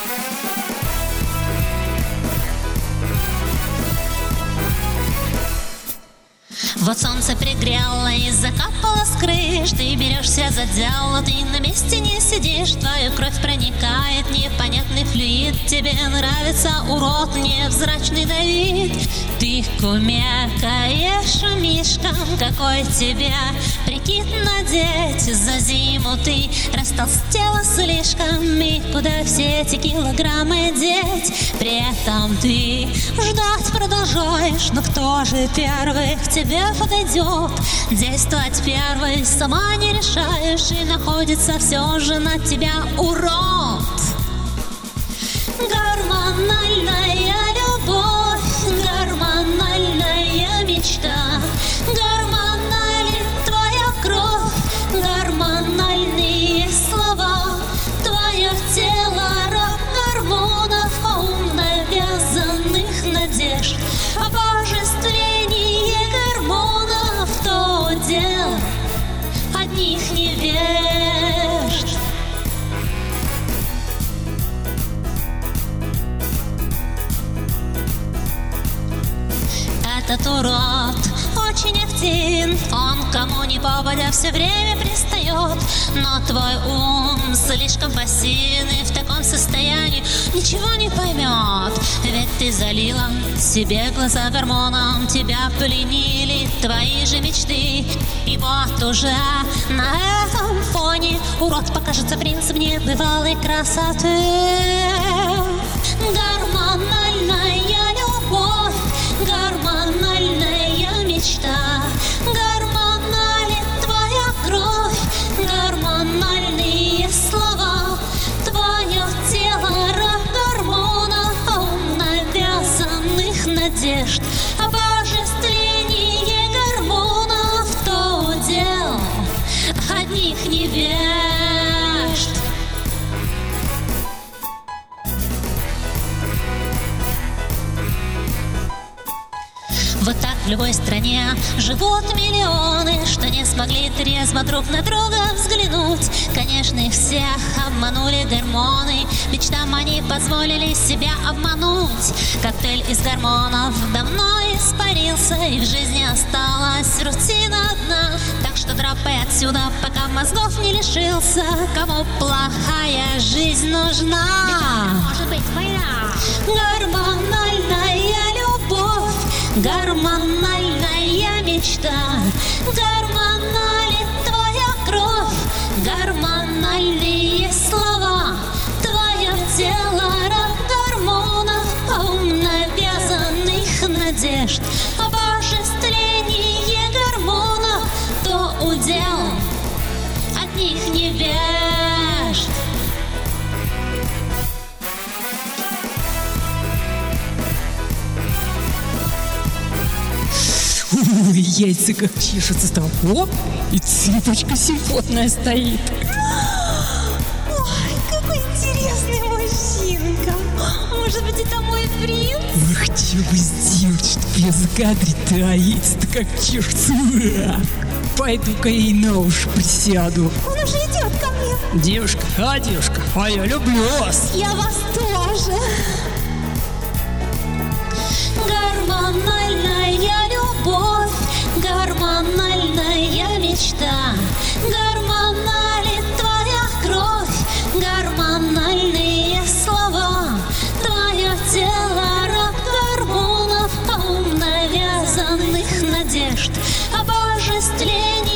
Вот солнце пригрело и закапало с крыш. Ты берешься за дело, ты на месте не сидишь. Твою кровь проникает непонятный флюид. Тебе нравится урод, невзрачный Давид. Ты кумекаешь мишкам, какой тебе прикид надеть. За зиму ты растолстела слишком, и куда все эти килограммы деть? При этом ты ждать продолжаешь, но кто же первый к тебе подойдет? Действовать первый сама не решаешь, и находится все же на тебя урод. Гормональная любовь, гормональная мечта, гормональная твоя кровь, гормональные слова, твое тело рок гормонов, ум навязанных надежд, обожествление гормонов, то дело одних невежд. Этот урод очень активен, он кому ни попадя все время пристает. Но твой ум слишком пассивен, и в таком состоянии ничего не поймет. Ведь ты залила себе глаза гормоном, тебя пленили твои же мечты. И вот уже на этом фоне урод покажется принцем небывалой красоты. Гормональная любовь, гормональная мечта, гормональная твоя кровь, гормональные слова, твое тело рок гормонов, ум навязанных надежд, обожествление гормонов, то удел одних невежд. Вот так в любой стране живут миллионы, что не смогли трезво друг на друга взглянуть. Конечно, их всех обманули гормоны, мечтам они позволили себя обмануть. Коктейль из гормонов давно испарился, и в жизни осталась рутина одна. Так что дропай отсюда, пока мозгов не лишился. Кому плохая жизнь нужна? Может быть, война. Гормональная любовь, гормональная мечта, гормональная твоя кровь, гормональные слова, твое тело рок гормонов, ум навязанных надежд, обожествление гормонов, то удел одних невежд. Ой, яйца как чешутся там. О, и цветочка симфотная стоит. Ой, какой интересный мужчинка. Может быть, это мой принц? Ах, что бы сделать, чтоб я закадрить-то, а яйца-то как чешутся. Пойду-ка ей на уши присяду. Он уже идет ко мне. Девушка, а я люблю вас. Я вас тоже. Гормональная любовь, гормональная мечта, гормональная твоя кровь, гормональные слова, твое тело рок гормонов, ум навязанных надежд, обожествление